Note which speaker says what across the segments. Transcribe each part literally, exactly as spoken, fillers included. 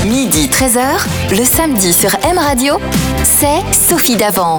Speaker 1: Midi treize heures, le samedi sur M Radio, c'est Sophie Davant.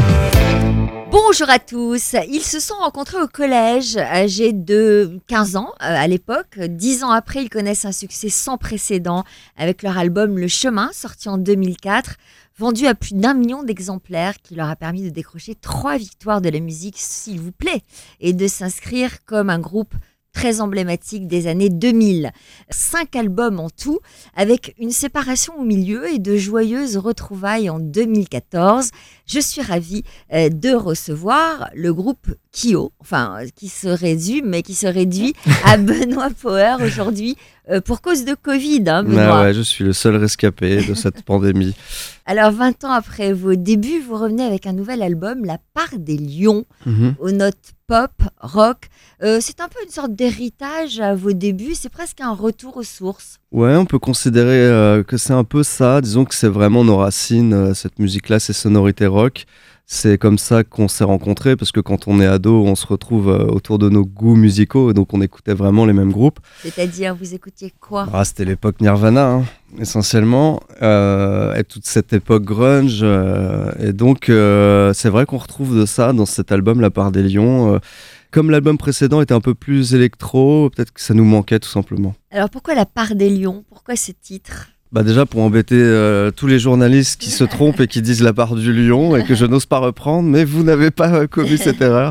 Speaker 2: Bonjour à tous, ils se sont rencontrés au collège, âgés de quinze ans euh, à l'époque. Dix ans après, ils connaissent un succès sans précédent avec leur album Le Chemin, sorti en deux mille quatre, vendu à plus d'un million d'exemplaires, qui leur a permis de décrocher trois victoires de la musique, s'il vous plaît, et de s'inscrire comme un groupe très emblématique des années deux mille. Cinq albums en tout, avec une séparation au milieu et de joyeuses retrouvailles en deux mille quatorze. Je suis ravie euh, de recevoir le groupe Kyo, enfin, qui se résume, mais qui se réduit à Benoît Poher aujourd'hui, euh, pour cause de Covid, hein, Benoît.
Speaker 3: Ah ouais, je suis le seul rescapé de cette pandémie.
Speaker 2: Alors, vingt ans après vos débuts, vous revenez avec un nouvel album, La Part des Lions,
Speaker 3: Mm-hmm.
Speaker 2: aux notes pop, rock. Euh, c'est un peu une sorte d'héritage à vos débuts, c'est presque un retour aux sources.
Speaker 3: Ouais, on peut considérer euh, que c'est un peu ça. Disons que c'est vraiment nos racines, euh, cette musique-là, ces sonorités rock. C'est comme ça qu'on s'est rencontrés, parce que quand on est ado, on se retrouve euh, autour de nos goûts musicaux, et donc on écoutait vraiment les mêmes groupes.
Speaker 2: C'est-à-dire, vous écoutiez quoi ?
Speaker 3: Ah, c'était l'époque Nirvana, hein, essentiellement, euh, et toute cette époque grunge. Euh, et donc, euh, c'est vrai qu'on retrouve de ça dans cet album, La Part des Lions. Euh, comme l'album précédent était un peu plus électro, peut-être que ça nous manquait tout simplement.
Speaker 2: Alors, pourquoi La Part des Lions ? Pourquoi ce titre ?
Speaker 3: Bah déjà pour embêter euh, tous les journalistes qui se trompent et qui disent La Part du Lion et que je n'ose pas reprendre, mais vous n'avez pas euh, commis cette erreur.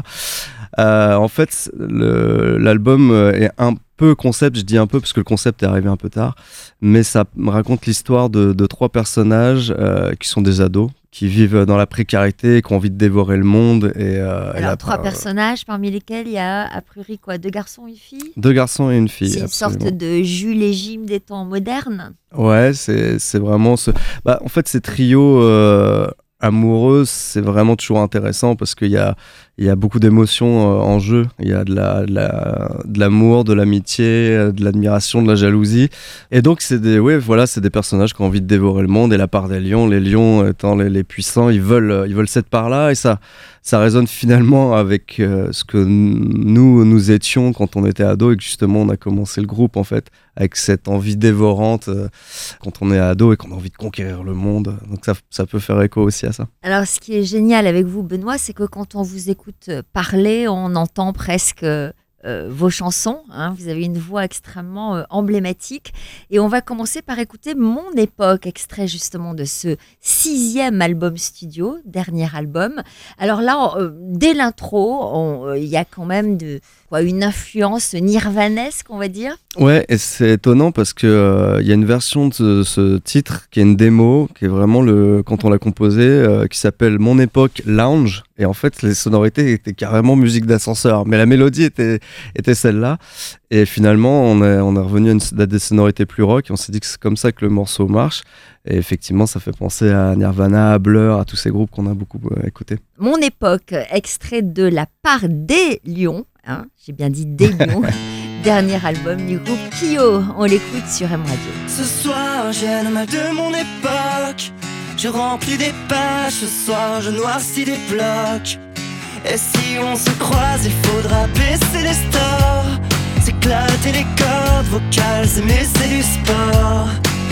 Speaker 3: Euh, en fait, le, l'album est un peu concept, je dis un peu parce que le concept est arrivé un peu tard, mais ça me raconte l'histoire de, de trois personnages euh, qui sont des ados, qui vivent dans la précarité et qui ont envie de dévorer le monde. Et, euh,
Speaker 2: Alors,
Speaker 3: et là,
Speaker 2: trois
Speaker 3: euh,
Speaker 2: personnages, parmi lesquels il y a, a priori, quoi, deux garçons et une fille ?
Speaker 3: Deux garçons et une fille.
Speaker 2: C'est une
Speaker 3: absolument.
Speaker 2: sorte de Jules et Jim des temps modernes.
Speaker 3: Ouais, c'est, c'est vraiment ce... Bah, en fait, ces trios euh, amoureux, c'est vraiment toujours intéressant parce qu'il y a, il y a beaucoup d'émotions euh, en jeu. Il y a de, la, de, la, de l'amour, de l'amitié, de l'admiration, de la jalousie. Et donc, c'est des, ouais, voilà, c'est des personnages qui ont envie de dévorer le monde. Et la part des lions, les lions étant les, les puissants, ils veulent, ils veulent cette part-là. Et ça, ça résonne finalement avec euh, ce que nous, nous étions quand on était ados et que justement, on a commencé le groupe, en fait, avec cette envie dévorante euh, quand on est ado et qu'on a envie de conquérir le monde. Donc ça, ça peut faire écho aussi à ça.
Speaker 2: Alors, ce qui est génial avec vous, Benoît, c'est que quand on vous écoute parler, on entend presque euh, vos chansons. Hein. Vous avez une voix extrêmement euh, emblématique. Et on va commencer par écouter Mon Époque, extrait justement de ce sixième album studio, dernier album. Alors là, euh, dès l'intro, il euh, y a quand même de, quoi, une influence nirvanesque, on va dire.
Speaker 3: Ouais, et c'est étonnant parce que euh, y a une version de ce, ce titre qui est une démo, qui est vraiment le quand on l'a composé, euh, qui s'appelle Mon Époque Lounge. Et en fait, les sonorités étaient carrément musique d'ascenseur, mais la mélodie était était celle-là. Et finalement, on est on est revenu à, une, à des sonorités plus rock. Et on s'est dit que c'est comme ça que le morceau marche. Et effectivement, ça fait penser à Nirvana, à Blur, à tous ces groupes qu'on a beaucoup euh, écoutés.
Speaker 2: Mon Époque, extrait de La Part des Lions. Hein, j'ai bien dit des lions. Dernier album du groupe Kyo. On l'écoute sur M Radio.
Speaker 4: Ce soir, j'ai le mal de mon époque. Je remplis des pages. Ce soir, je noircis des blocs. Et si on se croise, il faudra baisser les stores. S'éclater les cordes vocales, mais c'est du sport.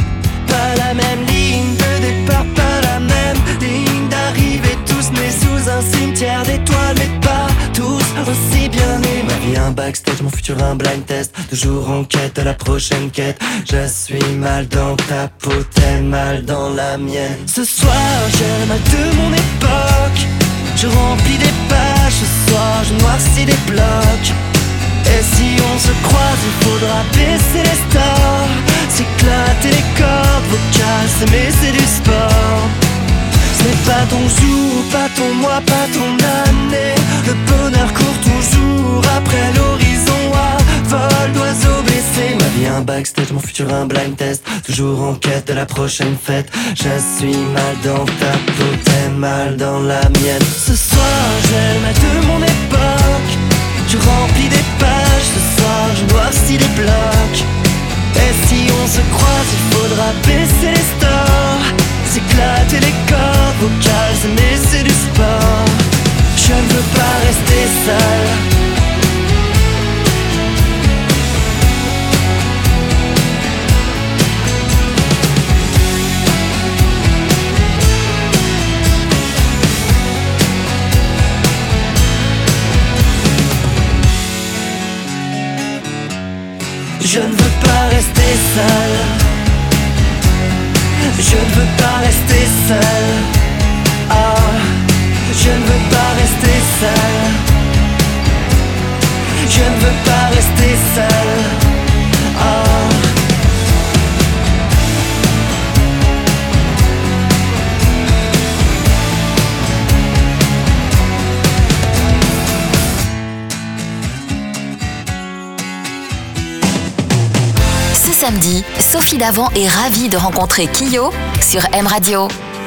Speaker 4: Pas la même ligne de départ, pas la même ligne d'arrivée. Tous nés sous un cimetière d'étoiles, mais pas tous aussi bien nés. Ma vie un backstage, mon futur un blind test. Toujours en quête de la prochaine quête. Je suis mal dans ta peau, t'es mal dans la mienne. Ce soir j'ai le mal de mon époque. Je remplis des pages, ce soir je noircis des blocs. Et si on se croise, il faudra baisser les stores. S'éclater les cordes vocales, s'aimer c'est du sport. Ce n'est pas ton jour, pas ton mois, pas ton année. Le bonheur court toujours après l'horizon à vol d'oiseau blessé. Ma vie un backstage, mon futur un blind test. Toujours en quête de la prochaine fête. Je suis mal dans ta peau, t'es mal dans la mienne. Ce soir j'ai le mal de mon époque. Je remplis des pages, ce soir je noircis des blocs. Et si on se croise, il faudra baisser les stores. S'éclater les cordes vocales, mais c'est du sport. Je ne veux pas rester seul.
Speaker 1: samedi, Sophie Davant est ravie de rencontrer Kyo sur M Radio.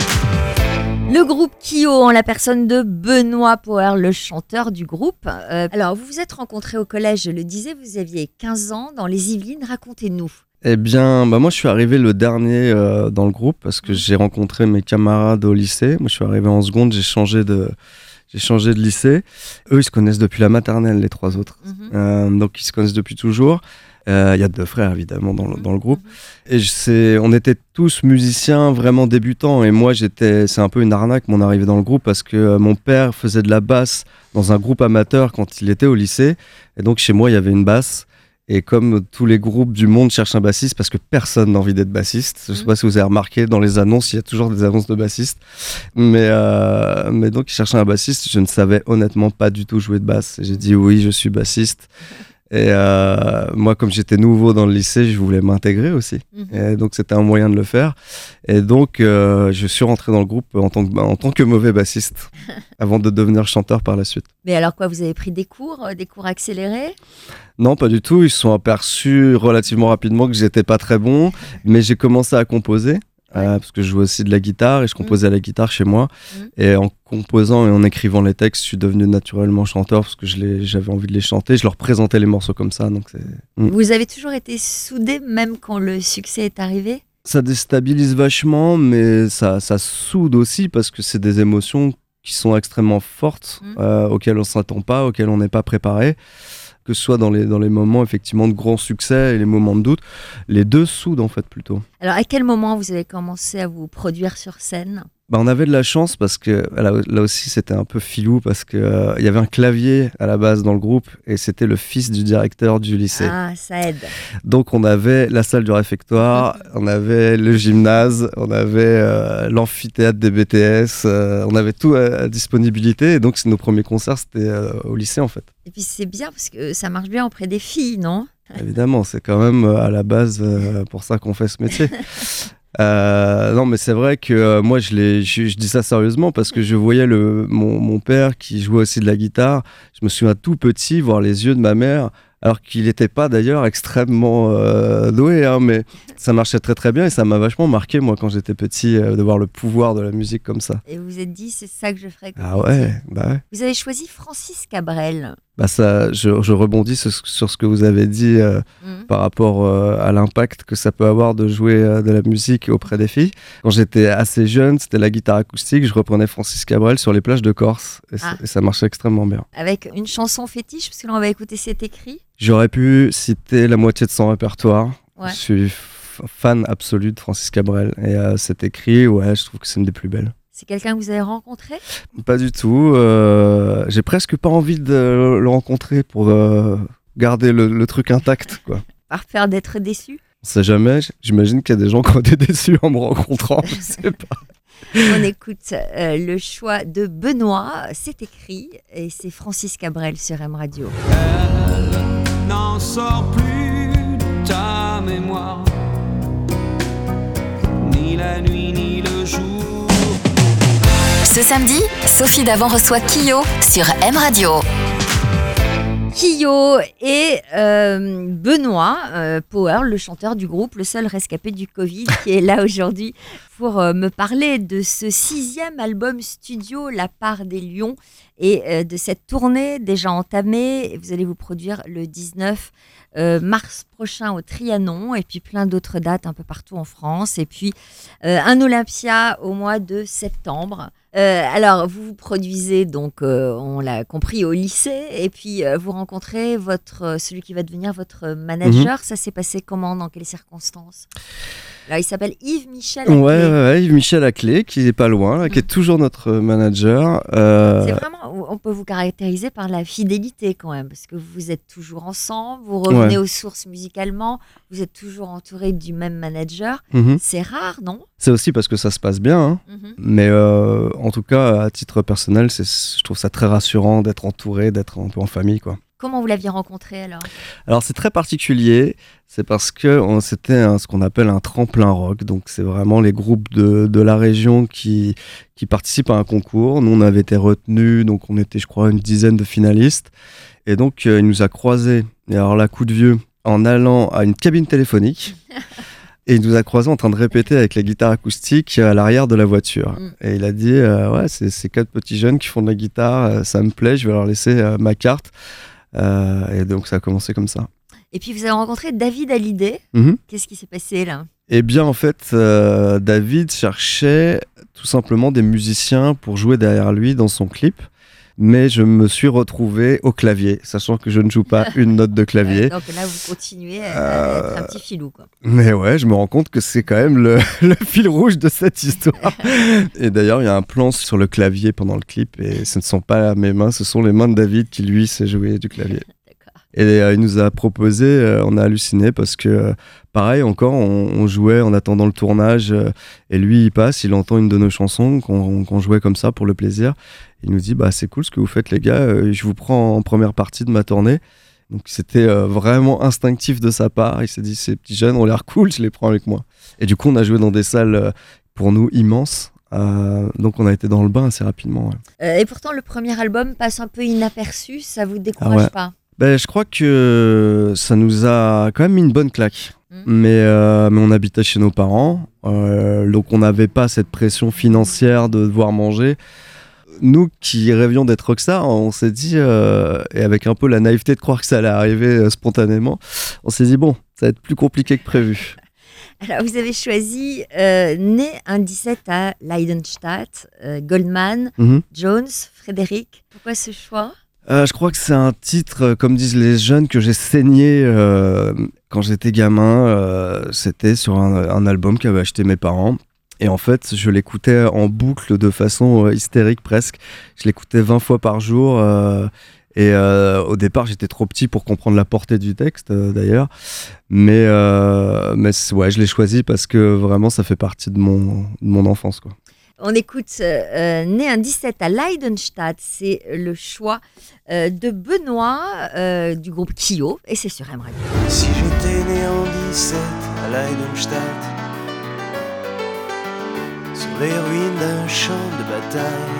Speaker 2: Le groupe Kyo en la personne de Benoît Power, le chanteur du groupe. Euh, alors, vous vous êtes rencontrés au collège, je le disais, vous aviez quinze ans dans les Yvelines, racontez-nous.
Speaker 3: Eh bien, bah moi, je suis arrivé le dernier euh, dans le groupe parce que j'ai rencontré mes camarades au lycée. Moi, je suis arrivé en seconde, j'ai changé de, j'ai changé de lycée. Eux, ils se connaissent depuis la maternelle, les trois autres. Mm-hmm. Euh, donc, ils se connaissent depuis toujours. Il euh, y a deux frères, évidemment, dans le, dans le groupe. Et je on était tous musiciens vraiment débutants. Et moi, j'étais, c'est un peu une arnaque, mon arrivée dans le groupe, parce que euh, mon père faisait de la basse dans un groupe amateur quand il était au lycée. Et donc, chez moi, il y avait une basse. Et comme tous les groupes du monde cherchent un bassiste, parce que personne n'a envie d'être bassiste. Je ne sais pas si vous avez remarqué, dans les annonces, il y a toujours des annonces de bassistes. Mais, euh, mais donc, ils cherchaient un bassiste. Je ne savais honnêtement pas du tout jouer de basse. Et j'ai dit oui, je suis bassiste. Et euh, moi, comme j'étais nouveau dans le lycée, je voulais m'intégrer aussi. Mmh. Et donc, c'était un moyen de le faire. Et donc, euh, je suis rentré dans le groupe en tant que, en tant que mauvais bassiste, avant de devenir chanteur par la suite.
Speaker 2: Mais alors quoi, vous avez pris des cours, des cours accélérés ?
Speaker 3: Non, pas du tout. Ils se sont aperçus relativement rapidement que j'étais pas très bon. Mais j'ai commencé à composer. Ouais. Euh, parce que je jouais aussi de la guitare et je composais mmh. à la guitare chez moi. Mmh. Et en composant et en écrivant les textes, je suis devenu naturellement chanteur parce que je les, j'avais envie de les chanter. Je leur présentais les morceaux comme ça. Donc c'est... Mmh.
Speaker 2: Vous avez toujours été soudés, même quand le succès est arrivé ?
Speaker 3: Ça déstabilise vachement, mais ça, ça soude aussi parce que c'est des émotions qui sont extrêmement fortes, mmh. euh, auxquelles on ne s'attend pas, auxquelles on n'est pas préparé. Que ce soit dans les, dans les moments effectivement de grand succès et les moments de doute, les deux soudent en fait plutôt.
Speaker 2: Alors à quel moment vous avez commencé à vous produire sur scène ?
Speaker 3: Bah, on avait de la chance parce que là, là aussi c'était un peu filou parce qu'il euh, y avait un clavier à la base dans le groupe et c'était le fils du directeur du lycée.
Speaker 2: Ah, ça aide.
Speaker 3: Donc on avait la salle du réfectoire, on avait le gymnase, on avait euh, l'amphithéâtre des B T S, euh, on avait tout à, à disponibilité et donc nos premiers concerts c'était euh, au lycée en fait.
Speaker 2: Et puis c'est bien parce que ça marche bien auprès des filles, non ?
Speaker 3: Évidemment, c'est quand même euh, à la base euh, pour ça qu'on fait ce métier. Euh, non mais c'est vrai que euh, moi je, l'ai, je, je dis ça sérieusement parce que je voyais le, mon, mon père qui jouait aussi de la guitare. Je me souviens tout petit voir les yeux de ma mère alors qu'il n'était pas d'ailleurs extrêmement euh, doué hein, mais ça marchait très très bien et ça m'a vachement marqué moi quand j'étais petit euh, de voir le pouvoir de la musique comme ça.
Speaker 2: Et vous vous êtes dit c'est ça que je ferais.
Speaker 3: Ah ouais, bah ouais.
Speaker 2: Vous avez choisi Francis Cabrel.
Speaker 3: Bah ça, je, je rebondis sur, sur ce que vous avez dit euh, mmh. par rapport euh, à l'impact que ça peut avoir de jouer euh, de la musique auprès des filles. Quand j'étais assez jeune, c'était la guitare acoustique, je reprenais Francis Cabrel sur les plages de Corse et, ah. et ça marchait extrêmement bien.
Speaker 2: Avec une chanson fétiche, parce que là on va écouter cet écrit.
Speaker 3: J'aurais pu citer la moitié de son répertoire.
Speaker 2: Ouais.
Speaker 3: Je suis f- fan absolu de Francis Cabrel et euh, cet écrit, ouais, je trouve que c'est une des plus belles.
Speaker 2: C'est quelqu'un que vous avez rencontré ?
Speaker 3: Pas du tout. Euh, j'ai presque pas envie de le rencontrer pour euh, garder le, le truc intact, quoi.
Speaker 2: Par peur d'être déçu ?
Speaker 3: On sait jamais. J'imagine qu'il y a des gens qui ont été déçus en me rencontrant. Je sais pas.
Speaker 2: On écoute euh, le choix de Benoît. C'est écrit et c'est Francis Cabrel sur M Radio.
Speaker 5: Elle n'en sort plus de ta mémoire, ni la nuit ni le jour.
Speaker 1: Ce samedi, Sophie Davant reçoit Kyo sur M Radio.
Speaker 2: Kyo et euh, Benoît euh, Power, le chanteur du groupe, le seul rescapé du Covid, qui est là aujourd'hui pour euh, me parler de ce sixième album studio, La Part des Lions, et euh, de cette tournée déjà entamée. Vous allez vous produire le dix-neuf euh, mars prochain au Trianon, et puis plein d'autres dates un peu partout en France, et puis euh, un Olympia au mois de septembre. Euh, alors, vous vous produisez, donc, euh, on l'a compris, au lycée, et puis euh, vous rencontrez votre, euh, celui qui va devenir votre manager. Mmh. Ça s'est passé comment, dans quelles circonstances ? Alors, il s'appelle Yves Michel Aclé.
Speaker 3: Ouais, ouais, ouais, Yves Michel Aclé, qui est pas loin, là, mmh. qui est toujours notre manager. Euh...
Speaker 2: C'est vraiment, on peut vous caractériser par la fidélité quand même, parce que vous êtes toujours ensemble, vous revenez ouais. aux sources musicalement, vous êtes toujours entouré du même manager. Mmh. C'est rare, non ?
Speaker 3: C'est aussi parce que ça se passe bien, hein. Mmh. Mais euh, en tout cas, à titre personnel, c'est, je trouve ça très rassurant d'être entouré, d'être un peu en famille, quoi.
Speaker 2: Comment vous l'aviez rencontré alors ?
Speaker 3: Alors c'est très particulier, c'est parce que on, c'était un, ce qu'on appelle un tremplin rock, donc c'est vraiment les groupes de, de la région qui, qui participent à un concours. Nous on avait été retenus, donc on était je crois une dizaine de finalistes, et donc euh, il nous a croisés, et alors là coup de vieux, en allant à une cabine téléphonique. Et il nous a croisés en train de répéter avec la guitare acoustique à l'arrière de la voiture. Mm. Et il a dit euh, ouais, c'est ces quatre petits jeunes qui font de la guitare, euh, ça me plaît, je vais leur laisser euh, ma carte. Euh, et donc ça a commencé comme ça.
Speaker 2: Et puis vous avez rencontré David Hallyday.
Speaker 3: Mm-hmm.
Speaker 2: Qu'est-ce qui s'est passé là ?
Speaker 3: Eh bien en fait, euh, David cherchait tout simplement des musiciens pour jouer derrière lui dans son clip. Mais je me suis retrouvé au clavier, sachant que je ne joue pas une note de clavier.
Speaker 2: Ouais, donc là, vous continuez à euh... être un petit filou, quoi.
Speaker 3: Mais ouais, je me rends compte que c'est quand même le, le fil rouge de cette histoire. Et d'ailleurs, il y a un plan sur le clavier pendant le clip, et ce ne sont pas mes mains, ce sont les mains de David qui, lui, sait jouer du clavier. Et euh, il nous a proposé, euh, on a halluciné parce que, euh, pareil, encore, on, on jouait en attendant le tournage euh, et lui, il passe, il entend une de nos chansons qu'on, qu'on jouait comme ça pour le plaisir. Il nous dit, bah, c'est cool ce que vous faites, les gars, euh, je vous prends en première partie de ma tournée. Donc, c'était euh, vraiment instinctif de sa part. Il s'est dit, ces petits jeunes ont l'air cool, je les prends avec moi. Et du coup, on a joué dans des salles, euh, pour nous, immenses. Euh, donc on a été dans le bain assez rapidement. Ouais.
Speaker 2: Euh, et pourtant, le premier album passe un peu inaperçu, ça vous décourage
Speaker 3: ah ouais.
Speaker 2: pas ?
Speaker 3: Ben, je crois que ça nous a quand même mis une bonne claque. Mmh. Mais, euh, mais on habitait chez nos parents, euh, donc on n'avait pas cette pression financière de devoir manger. Nous qui rêvions d'être rockstar, on s'est dit, euh, et avec un peu la naïveté de croire que ça allait arriver euh, spontanément, on s'est dit, bon, ça va être plus compliqué que prévu.
Speaker 2: Alors, vous avez choisi euh, Né un dix-sept à Leidenstadt, euh, Goldman, mmh. Jones, Frédéric. Pourquoi ce choix ?
Speaker 3: Euh, je crois que c'est un titre, euh, comme disent les jeunes, que j'ai saigné euh, quand j'étais gamin. Euh, c'était sur un, un album qu'avaient acheté mes parents. Et en fait, je l'écoutais en boucle de façon euh, hystérique presque. Je l'écoutais vingt fois par jour. Euh, et euh, au départ, j'étais trop petit pour comprendre la portée du texte, euh, d'ailleurs. Mais, euh, mais ouais, je l'ai choisi parce que vraiment, ça fait partie de mon, de mon enfance, quoi.
Speaker 2: On écoute euh, Né un dix-sept à Leidenstadt, c'est le choix euh, de Benoît euh, du groupe Kyo et c'est sur M Radio.
Speaker 4: Si j'étais né en dix-sept à Leidenstadt, sur les ruines d'un champ de bataille.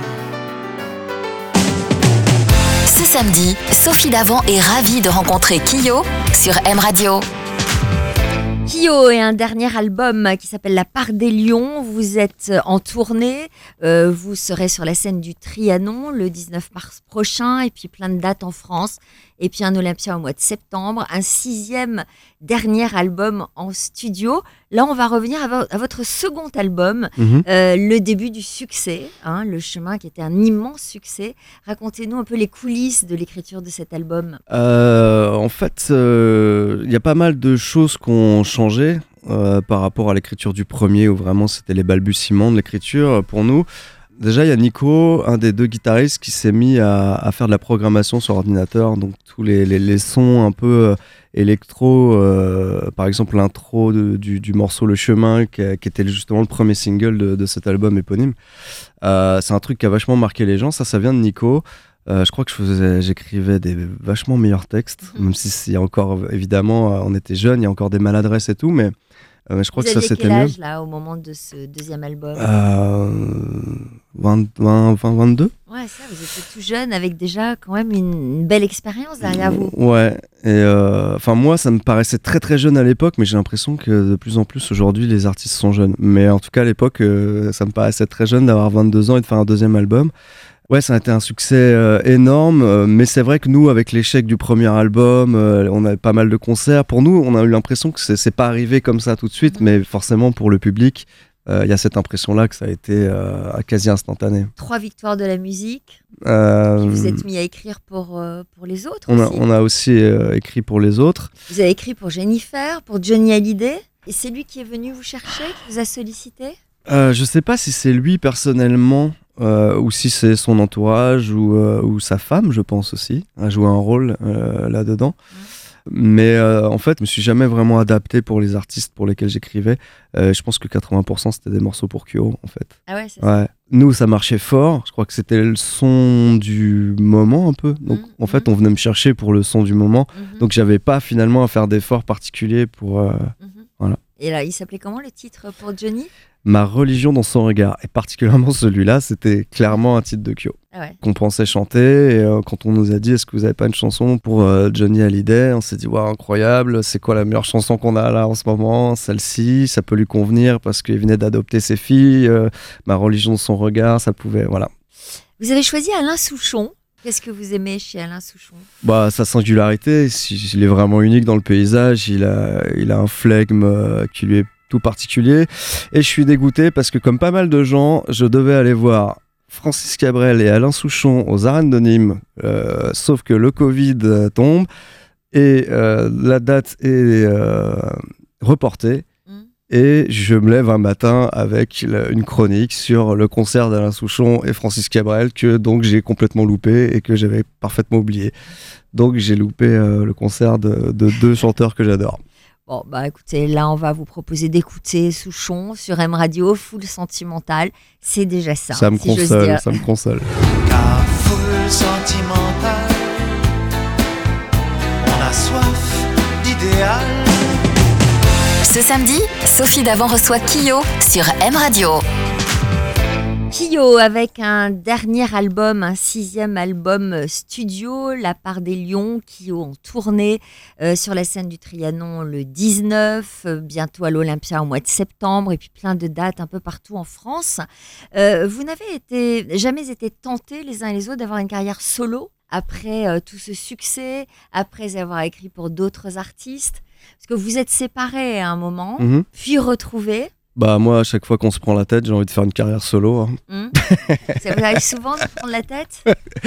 Speaker 1: Ce samedi, Sophie Davant est ravie de rencontrer Kyo sur M Radio.
Speaker 2: Kyo et un dernier album qui s'appelle La Part des Lions. Vous êtes en tournée, euh, vous serez sur la scène du Trianon le dix-neuf mars prochain et puis plein de dates en France et puis un Olympia au mois de septembre, un sixième dernier album en studio. Là, on va revenir à, vo- à votre second album, mmh. euh, le début du succès, hein, Le Chemin qui était un immense succès. Racontez-nous un peu les coulisses de l'écriture de cet album.
Speaker 3: Euh, en fait, il euh, y a pas mal de choses qui ont changé euh, par rapport à l'écriture du premier, où vraiment c'était les balbutiements de l'écriture pour nous. Déjà, il y a Nico, un des deux guitaristes, qui s'est mis à, à faire de la programmation sur ordinateur, donc tous les, les, les sons un peu euh, électro, euh, par exemple l'intro de, du, du morceau Le Chemin, qui, qui était justement le premier single de, de cet album éponyme. Euh, c'est un truc qui a vachement marqué les gens, ça, ça vient de Nico. Euh, je crois que je faisais, j'écrivais des vachement meilleurs textes, mmh. même si il y a encore, évidemment, on était jeunes, il y a encore des maladresses et tout, mais euh, je crois
Speaker 2: Vous
Speaker 3: que ça c'était
Speaker 2: quel âge,
Speaker 3: mieux.
Speaker 2: Là, au moment de ce deuxième album
Speaker 3: euh, vingt, vingt, vingt, vingt-deux.
Speaker 2: Ouais, ça, vous étiez tout jeune avec déjà quand même une, une belle expérience derrière vous.
Speaker 3: Ouais, et enfin euh, moi ça me paraissait très très jeune à l'époque, mais j'ai l'impression que de plus en plus aujourd'hui les artistes sont jeunes. Mais en tout cas à l'époque, euh, ça me paraissait très jeune d'avoir vingt-deux ans et de faire un deuxième album. Ouais, ça a été un succès euh, énorme, euh, mais c'est vrai que nous, avec l'échec du premier album, euh, on avait pas mal de concerts. Pour nous, on a eu l'impression que c'est, c'est pas arrivé comme ça tout de suite, mmh. mais forcément pour le public, il euh, y a cette impression-là que ça a été euh, quasi instantané.
Speaker 2: Trois victoires de la musique.
Speaker 3: Euh,
Speaker 2: Vous vous êtes mis à écrire pour, euh, pour les autres
Speaker 3: on a,
Speaker 2: aussi.
Speaker 3: On a aussi euh, écrit pour les autres.
Speaker 2: Vous avez écrit pour Jennifer, pour Johnny Hallyday. Et c'est lui qui est venu vous chercher, qui vous a sollicité
Speaker 3: euh, Je sais pas si c'est lui personnellement. Euh, ou si c'est son entourage ou, euh, ou sa femme, je pense aussi, a joué un rôle euh, là-dedans. Mmh. Mais euh, en fait, je me suis jamais vraiment adapté pour les artistes pour lesquels j'écrivais. Euh, je pense que quatre-vingts pour cent c'était des morceaux pour Kyo, en fait.
Speaker 2: Ah ouais, c'est
Speaker 3: ouais.
Speaker 2: ça.
Speaker 3: Nous, ça marchait fort. Je crois que c'était le son du moment un peu. Donc, mmh. en fait, on venait me chercher pour le son du moment. Mmh. Donc, j'avais pas finalement à faire d'efforts particuliers pour. Euh, mmh. Voilà.
Speaker 2: Et là, il s'appelait comment le titre pour Johnny ?
Speaker 3: Ma religion dans son regard. Et particulièrement celui-là, c'était clairement un titre de Kyo.
Speaker 2: Ah ouais.
Speaker 3: Qu'on pensait chanter. Et euh, quand on nous a dit, est-ce que vous n'avez pas une chanson pour euh, Johnny Hallyday ? On s'est dit, waouh, incroyable. C'est quoi la meilleure chanson qu'on a là en ce moment ? Celle-ci, ça peut lui convenir parce qu'il venait d'adopter ses filles. Euh, ma religion dans son regard, ça pouvait, voilà.
Speaker 2: Vous avez choisi Alain Souchon. Qu'est-ce que vous aimez chez Alain Souchon ?
Speaker 3: Bah, sa singularité, il est vraiment unique dans le paysage, il a, il a un flegme euh, qui lui est tout particulier. Et je suis dégoûté parce que comme pas mal de gens, je devais aller voir Francis Cabrel et Alain Souchon aux arènes de Nîmes, euh, sauf que le Covid euh, tombe et euh, la date est euh, reportée. Et je me lève un matin avec la, une chronique sur le concert d'Alain Souchon et Francis Cabrel que donc j'ai complètement loupé et que j'avais parfaitement oublié. Donc j'ai loupé euh, le concert de, de deux chanteurs que j'adore.
Speaker 2: Bon, bah écoutez, là on va vous proposer d'écouter Souchon sur M Radio, full sentimental. C'est déjà ça.
Speaker 3: Ça me
Speaker 2: si j'ose
Speaker 3: console,
Speaker 2: dire.
Speaker 3: ça me console.
Speaker 6: Car full sentimental, on a soif d'idéal.
Speaker 1: Ce samedi, Sophie Davant reçoit Kyo sur M Radio.
Speaker 2: Kyo avec un dernier album, un sixième album studio, La Part des Lions. Kyo en tournée euh, sur la scène du Trianon le dix-neuf, euh, bientôt à l'Olympia au mois de septembre, et puis plein de dates un peu partout en France. Euh, vous n'avez été, jamais été tentés les uns et les autres d'avoir une carrière solo après euh, tout ce succès, après avoir écrit pour d'autres artistes ? Parce que vous êtes séparés à un moment,
Speaker 3: Mm-hmm.
Speaker 2: puis retrouvés.
Speaker 3: Bah moi, à chaque fois qu'on se prend la tête, j'ai envie de faire une carrière solo. Hein.
Speaker 2: Hum. Ça vous arrive souvent de prendre la tête ?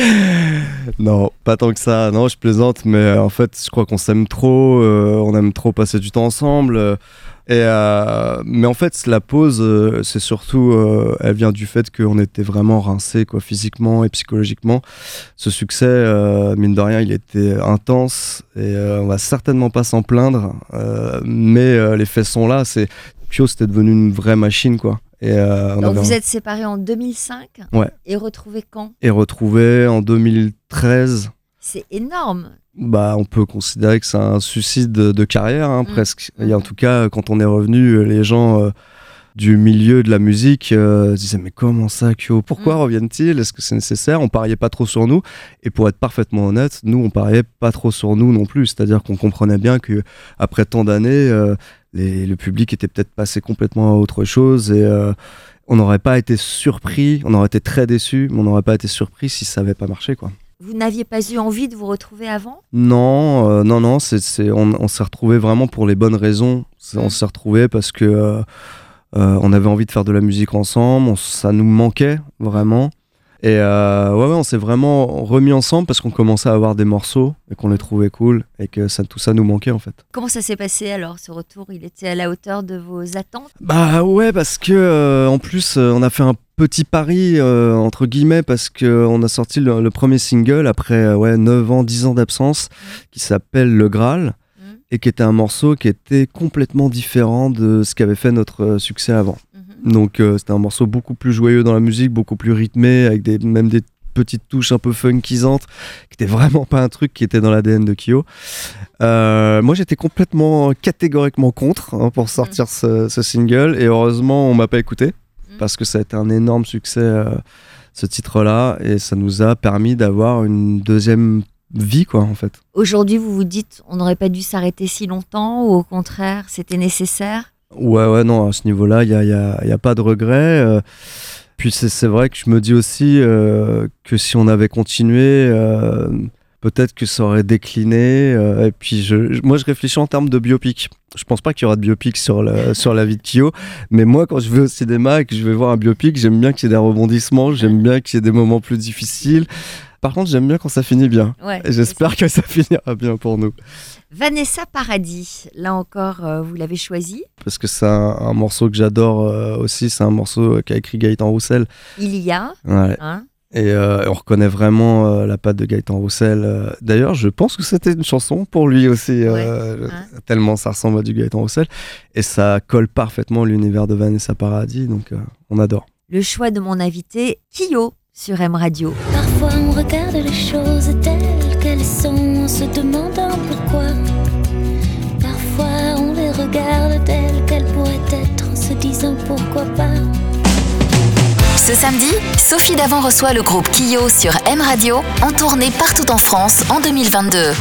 Speaker 3: Non, pas tant que ça. Non, je plaisante, mais euh, en fait, je crois qu'on s'aime trop. Euh, on aime trop passer du temps ensemble. Euh, et euh, mais en fait, la pause, euh, c'est surtout, euh, elle vient du fait qu'on était vraiment rincés, quoi, physiquement et psychologiquement. Ce succès, euh, mine de rien, il était intense et euh, on va certainement pas s'en plaindre. Euh, mais euh, les faits sont là. C'est Kyo, c'était devenu une vraie machine, quoi. Et euh, on
Speaker 2: Donc
Speaker 3: avait
Speaker 2: vous
Speaker 3: un...
Speaker 2: êtes séparés en deux mille cinq.
Speaker 3: Ouais.
Speaker 2: Et retrouvés quand ?
Speaker 3: Et retrouvé en deux mille treize.
Speaker 2: C'est énorme.
Speaker 3: Bah, on peut considérer que c'est un suicide de, de carrière, hein,
Speaker 2: Mmh.
Speaker 3: presque. Et en tout cas, quand on est revenu, les gens euh, du milieu de la musique euh, disaient « Mais comment ça, Kyo ? Pourquoi
Speaker 2: Mmh.
Speaker 3: reviennent-ils ? Est-ce que c'est nécessaire ?» On pariait pas trop sur nous. Et pour être parfaitement honnête, nous, on pariait pas trop sur nous non plus. C'est-à-dire qu'on comprenait bien qu'après tant d'années, euh, les, le public était peut-être passé complètement à autre chose. Et euh, on n'aurait pas été surpris, on aurait été très déçus, mais on n'aurait pas été surpris si ça n'avait pas marché, quoi.
Speaker 2: Vous n'aviez pas eu envie de vous retrouver avant ?
Speaker 3: Non, euh, non, non, c'est, c'est, on, on s'est retrouvés vraiment pour les bonnes raisons. C'est, on s'est retrouvés parce que euh, euh, on avait envie de faire de la musique ensemble, on, ça nous manquait vraiment. Et euh, ouais, ouais, on s'est vraiment remis ensemble parce qu'on commençait à avoir des morceaux et qu'on les trouvait cool et que ça, tout ça nous manquait en fait.
Speaker 2: Comment ça s'est passé alors, ce retour ? Il était à la hauteur de vos attentes ?
Speaker 3: Bah ouais, parce que euh, en plus, euh, on a fait un petit pari euh, entre guillemets parce qu'on a sorti le, le premier single après euh, ouais, neuf ans, dix ans d'absence qui s'appelle Le Graal mmh. et qui était un morceau qui était complètement différent de ce qu'avait fait notre euh, succès avant. Mmh. Donc euh, c'était un morceau beaucoup plus joyeux dans la musique, beaucoup plus rythmé, avec des, même des petites touches un peu funkisantes, qui n'était vraiment pas un truc qui était dans l'A D N de Kyo. Euh, moi j'étais complètement, catégoriquement contre hein, pour sortir mmh. ce, ce single et heureusement on m'a pas écouté. Parce que ça a été un énorme succès, euh, ce titre-là, et ça nous a permis d'avoir une deuxième vie, quoi, en fait.
Speaker 2: Aujourd'hui, vous vous dites, on n'aurait pas dû s'arrêter si longtemps, ou au contraire, c'était nécessaire ?
Speaker 3: Ouais, ouais, non, à ce niveau-là, il n'y a, y a, y a pas de regret. Euh, puis c'est, c'est vrai que je me dis aussi euh, que si on avait continué... Euh, peut-être que ça aurait décliné. Euh, et puis, je, je, moi, je réfléchis en termes de biopic. Je pense pas qu'il y aura de biopic sur la, sur la vie de Kyo. Mais moi, quand je vais au cinéma et que je vais voir un biopic, j'aime bien qu'il y ait des rebondissements. J'aime bien qu'il y ait des moments plus difficiles. Par contre, j'aime bien quand ça finit bien.
Speaker 2: Ouais,
Speaker 3: et j'espère que ça finira bien pour nous.
Speaker 2: Vanessa Paradis, là encore, euh, vous l'avez choisi ?
Speaker 3: Parce que c'est un, un morceau que j'adore euh, aussi. C'est un morceau qu'a écrit Gaëtan Roussel.
Speaker 2: Il y a.
Speaker 3: Ouais.
Speaker 2: Hein ?
Speaker 3: Et euh, on reconnaît vraiment euh, la patte de Gaëtan Roussel. Euh, d'ailleurs, je pense que c'était une chanson pour lui aussi, euh, ouais, hein. Tellement ça ressemble à du Gaëtan Roussel. Et ça colle parfaitement à l'univers de Vanessa Paradis, donc euh, on adore.
Speaker 2: Le choix de mon invité, Kyo, sur M Radio.
Speaker 7: Parfois on regarde les choses telles qu'elles sont, en se demandant pourquoi. Parfois on les regarde regarde tel qu'elle pourrait être en se disant pourquoi pas.
Speaker 1: Ce samedi, Sophie Davant reçoit le groupe Kyo sur M Radio en tournée partout en France en deux mille vingt-deux.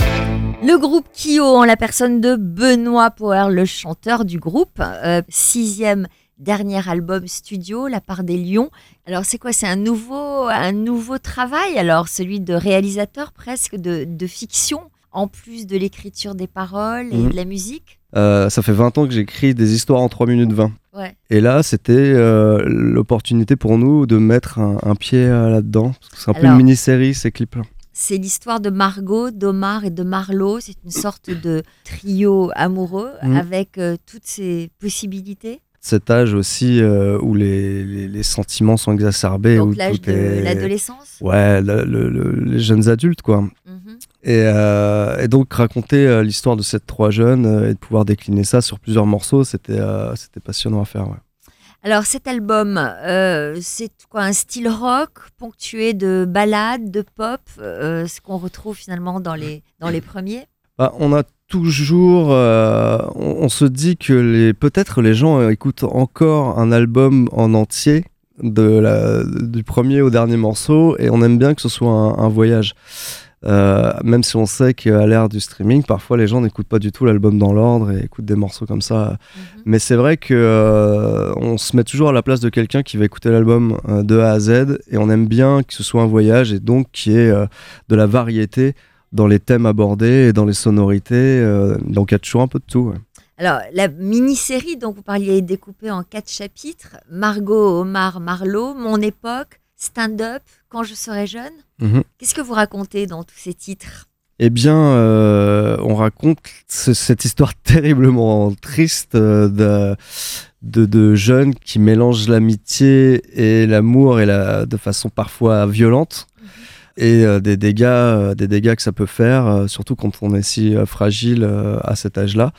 Speaker 2: Le groupe Kyo en la personne de Benoît Poher, le chanteur du groupe, euh, sixième dernier album studio, La part des lions. Alors c'est quoi? C'est un nouveau, un nouveau travail, alors celui de réalisateur presque, de, de fiction, en plus de l'écriture des paroles et mmh. de la musique.
Speaker 3: Euh, ça fait vingt ans que j'écris des histoires en trois minutes vingt.
Speaker 2: Ouais.
Speaker 3: Et là, c'était euh, l'opportunité pour nous de mettre un, un pied euh, là-dedans. Parce que c'est un Alors, peu une mini-série, ces clips-là.
Speaker 2: C'est l'histoire de Margot, d'Omar et de Marlo. C'est une sorte de trio amoureux mmh. avec euh, toutes ces possibilités. Cet
Speaker 3: âge aussi euh, où les, les, les sentiments sont exacerbés.
Speaker 2: Donc
Speaker 3: où
Speaker 2: l'âge de est... l'adolescence.
Speaker 3: Ouais, le, le, le, les jeunes adultes, quoi. Mm-hmm. Et, euh, et donc raconter euh, l'histoire de ces trois jeunes euh, et de pouvoir décliner ça sur plusieurs morceaux, c'était, euh, c'était passionnant à faire, ouais.
Speaker 2: Alors cet album, euh, c'est quoi, un style rock ponctué de ballades, de pop, euh, ce qu'on retrouve finalement dans les, dans les premiers.
Speaker 3: Bah, on a toujours, euh, on, on se dit que les, peut-être les gens écoutent encore un album en entier, de la, du premier au dernier morceau, et on aime bien que ce soit un, un voyage. Euh, même si on sait qu'à l'ère du streaming, parfois les gens n'écoutent pas du tout l'album dans l'ordre et écoutent des morceaux comme ça. Mm-hmm. Mais c'est vrai qu'on euh, se met toujours à la place de quelqu'un qui va écouter l'album euh, de A à Z, et on aime bien que ce soit un voyage et donc qu'il y ait euh, de la variété dans les thèmes abordés et dans les sonorités. Euh, donc il y a toujours un peu de tout. Ouais.
Speaker 2: Alors, la mini-série dont vous parliez est découpée en quatre chapitres. Margot, Omar, Marlo, Mon époque, Stand-up, Quand je serai jeune. Mmh. Qu'est-ce que vous racontez dans tous ces titres ?
Speaker 3: Eh bien, euh, on raconte ce, cette histoire terriblement triste euh, de, de, de jeunes qui mélangent l'amitié et l'amour et la, de façon parfois violente. Mmh. Et euh, des, dégâts, euh, des dégâts que ça peut faire, euh, surtout quand on est si euh, fragile euh, à cet âge-là.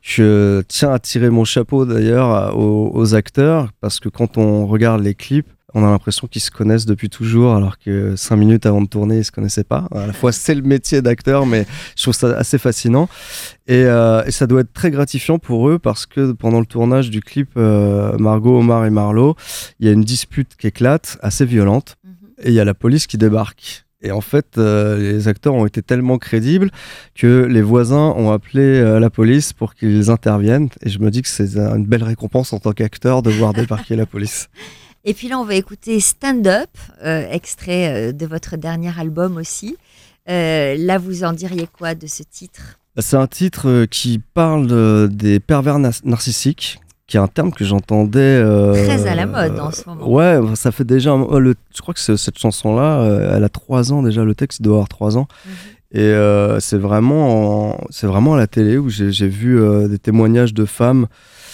Speaker 3: Je tiens à tirer mon chapeau d'ailleurs aux, aux acteurs, parce que quand on regarde les clips, on a l'impression qu'ils se connaissent depuis toujours, alors que cinq minutes avant de tourner, ils ne se connaissaient pas. À la fois, c'est le métier d'acteur, mais je trouve ça assez fascinant. Et, euh, et ça doit être très gratifiant pour eux, parce que pendant le tournage du clip euh, Margot, Omar et Marlo, il y a une dispute qui éclate, assez violente, mm-hmm. et il y a la police qui débarque. Et en fait, euh, les acteurs ont été tellement crédibles que les voisins ont appelé euh, la police pour qu'ils interviennent. Et je me dis que c'est une belle récompense en tant qu'acteur de voir débarquer la police.
Speaker 2: Et puis là, on va écouter Stand-up, euh, extrait euh, de votre dernier album aussi. Euh, là, vous en diriez quoi de ce titre ?
Speaker 3: C'est un titre qui parle euh, des pervers na- narcissiques, qui est un terme que j'entendais... Euh,
Speaker 2: Très à la mode en ce moment.
Speaker 3: Ouais, ça fait déjà... Un, le, je crois que c'est, cette chanson-là, euh, elle a trois ans déjà, le texte doit avoir trois ans. Mm-hmm. Et euh, c'est, vraiment en, c'est vraiment à la télé où j'ai, j'ai vu euh, des témoignages de femmes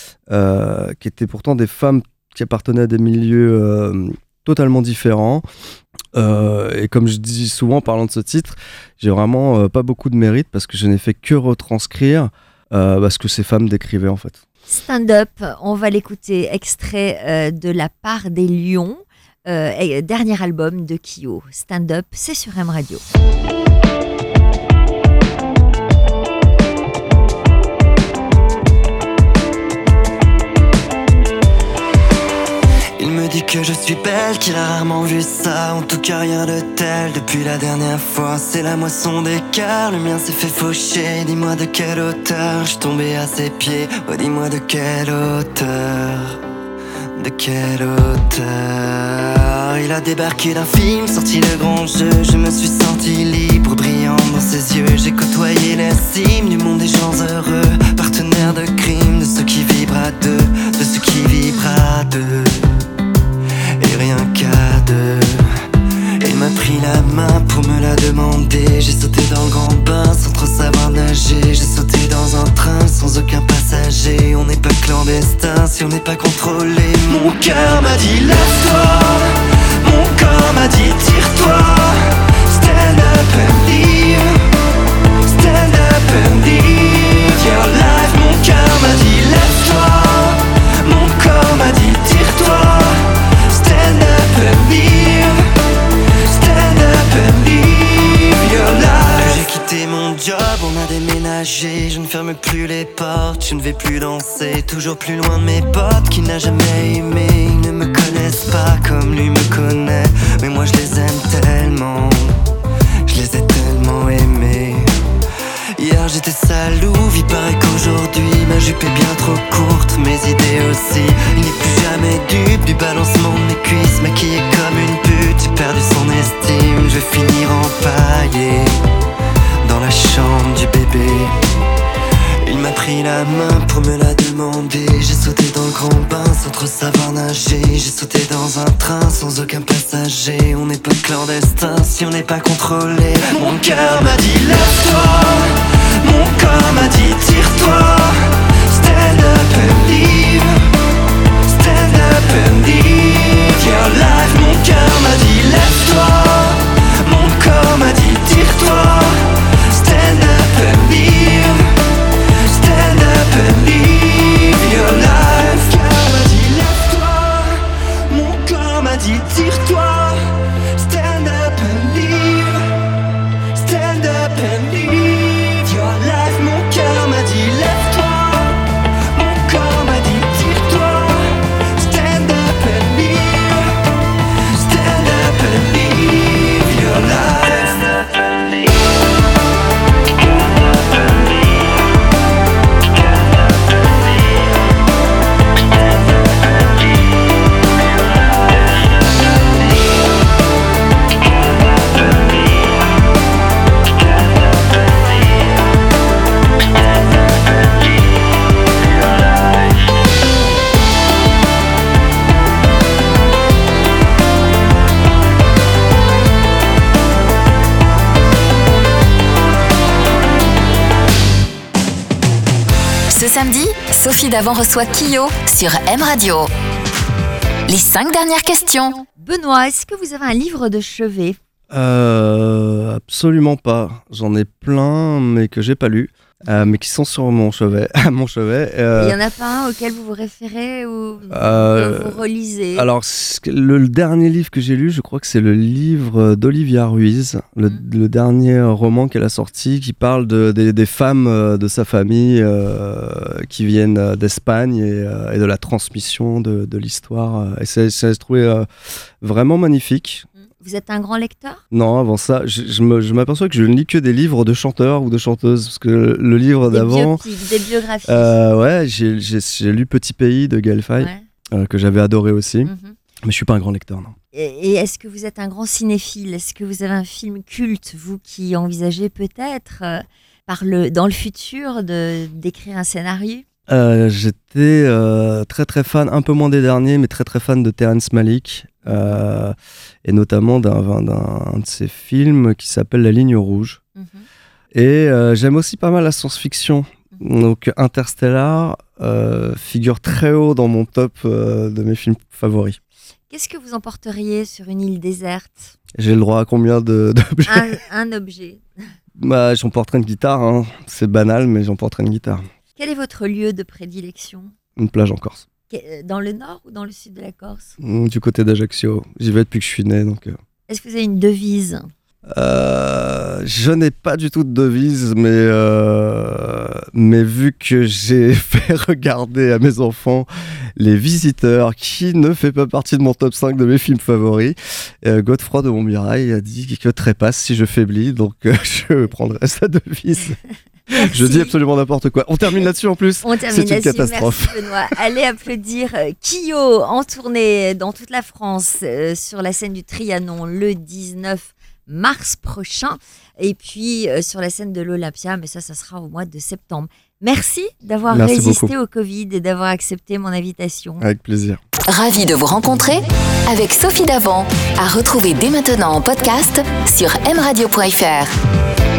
Speaker 3: euh, qui étaient pourtant des femmes qui appartenaient à des milieux euh, totalement différents. Euh, et comme je dis souvent en parlant de ce titre, j'ai vraiment euh, pas beaucoup de mérite, parce que je n'ai fait que retranscrire euh, bah, ce que ces femmes décrivaient en fait.
Speaker 2: Stand-up, on va l'écouter, extrait euh, de La part des lions, euh, et, dernier album de Kyo. Stand-up, c'est sur M Radio.
Speaker 4: Il me dit que je suis belle, qu'il a rarement vu ça. En tout cas rien de tel depuis la dernière fois. C'est la moisson des cœurs, le mien s'est fait faucher. Dis-moi de quelle hauteur je suis tombé à ses pieds. Oh dis-moi de quelle hauteur, de quelle hauteur. Il a débarqué d'un film, sorti le grand jeu. Je me suis senti libre, brillant dans ses yeux. J'ai côtoyé les cimes du monde des gens heureux, partenaires de crime, de ceux qui vibrent à deux, de ceux qui vibrent à deux. Et rien qu'à deux. Il m'a pris la main pour me la demander. J'ai sauté dans le grand bain sans trop savoir nager. J'ai sauté dans un train sans aucun passager. On n'est pas clandestin si on n'est pas contrôlé. Mon cœur m'a dit lève-toi, mon corps m'a dit tire-toi. Stand up and leave, stand up and leave your life. Mon cœur m'a dit lève-toi, mon corps m'a dit tire-toi. Stand up and leave, stand up and leave your life. J'ai quitté mon job, on a déménagé. Je ne ferme plus les portes, je ne vais sais plus danser, toujours plus loin de mes potes qui n'a jamais aimé. Ils ne me connaissent pas comme lui me connaît, mais moi je les aime tellement, je les ai tellement aimés. Hier j'étais salouve, il paraît qu'aujourd'hui ma jupe est bien trop courte, mes idées aussi. Il n'est plus jamais dupe du balancement de mes cuisses, maquillée comme une pute, j'ai perdu son estime. Je vais finir empaillé dans la chambre du bébé. Il m'a pris la main pour me la demander. J'ai sauté dans le grand bain sans trop savoir nager. J'ai sauté dans un train sans aucun passager. On n'est pas clandestin si on n'est pas contrôlé. Mon cœur m'a dit lève-toi, mon corps m'a dit tire-toi. Stand up and leave, stand up and leave your life. Mon cœur m'a dit lève-toi, mon corps m'a dit tire-toi. Stand up and leave, stand up and leave your life. Mon cœur m'a dit lève-toi, mon corps m'a dit tire-toi. Stand up and leave, stand up and leave your life. Mon cœur m'a dit lève-toi, mon corps m'a dit tire-toi. Stand up and leave, stand up and leave your life.
Speaker 1: Ce samedi, Sophie Davant reçoit Kyo sur M Radio. Les cinq dernières questions.
Speaker 2: Benoît, est-ce que vous avez un livre de chevet ?
Speaker 3: Euh, absolument pas. J'en ai plein, mais que j'ai pas lu, euh, mais qui sont sur mon chevet. mon chevet. Euh,
Speaker 2: Il n'y en a pas un auquel vous vous référez ou
Speaker 3: euh,
Speaker 2: que vous relisez ?
Speaker 3: Alors, le, le dernier livre que j'ai lu, je crois que c'est le livre d'Olivia Ruiz, le,
Speaker 2: Mmh.
Speaker 3: le dernier roman qu'elle a sorti, qui parle de, des, des femmes de sa famille euh, qui viennent d'Espagne et, euh, et de la transmission de, de l'histoire. Et c'est, c'est, j'ai trouvé euh, vraiment magnifique.
Speaker 2: Vous êtes un grand lecteur ?
Speaker 3: Non, avant ça, je, je, me, je m'aperçois que je ne lis que des livres de chanteurs ou de chanteuses, parce que le, le livre
Speaker 2: Des
Speaker 3: d'avant...
Speaker 2: biopics, des biographies.
Speaker 3: Euh, ouais, j'ai, j'ai, j'ai lu Petit Pays de Gaël Faye,
Speaker 2: Ouais.
Speaker 3: euh, que j'avais adoré aussi,
Speaker 2: Mhm.
Speaker 3: mais je suis pas un grand lecteur, non.
Speaker 2: Et, et est-ce que vous êtes un grand cinéphile ? Est-ce que vous avez un film culte, vous qui envisagez peut-être, euh, par le, dans le futur, de, d'écrire un scénario ?
Speaker 3: Euh, j'étais euh, très très fan, un peu moins des derniers, mais très très fan de Terrence Malick, euh, et notamment d'un, d'un de ses films qui s'appelle La Ligne Rouge.
Speaker 2: Mhm.
Speaker 3: Et euh, j'aime aussi pas mal la science-fiction. Donc Interstellar euh, figure très haut dans mon top euh, de mes films favoris.
Speaker 2: Qu'est-ce que vous emporteriez sur une île déserte ?
Speaker 3: J'ai le droit à combien de, d'objets ?
Speaker 2: un, un objet.
Speaker 3: Bah, j'emporterai une guitare, hein. C'est banal, mais j'emporterai une guitare.
Speaker 2: Quel est votre lieu de prédilection ?
Speaker 3: Une plage en Corse.
Speaker 2: Que- Dans le nord ou dans le sud de la Corse ?
Speaker 3: Mm, Du côté d'Ajaccio. J'y vais depuis que je suis né, donc... euh.
Speaker 2: Est-ce que vous avez une devise ?
Speaker 3: Euh, je n'ai pas du tout de devise, mais, euh, mais vu que j'ai fait regarder à mes enfants Les Visiteurs, qui ne fait pas partie de mon top cinq de mes films favoris, euh, Godefroy de Montmirail a dit que trépasse si je faiblis, donc euh, je prendrai sa devise. Je dis absolument n'importe quoi. On termine là-dessus en plus.
Speaker 2: On termine
Speaker 3: C'est une
Speaker 2: là-dessus.
Speaker 3: catastrophe.
Speaker 2: Merci Benoît. Allez applaudir euh, Kyo en tournée dans toute la France euh, sur la scène du Trianon le dix-neuf mars prochain et puis euh, sur la scène de l'Olympia, mais ça, ça sera au mois de septembre. Merci d'avoir
Speaker 3: Merci
Speaker 2: résisté
Speaker 3: beaucoup.
Speaker 2: au Covid et d'avoir accepté mon invitation.
Speaker 3: Avec plaisir.
Speaker 1: Ravi de vous rencontrer avec Sophie Davant, à retrouver dès maintenant en podcast sur m radio point f r.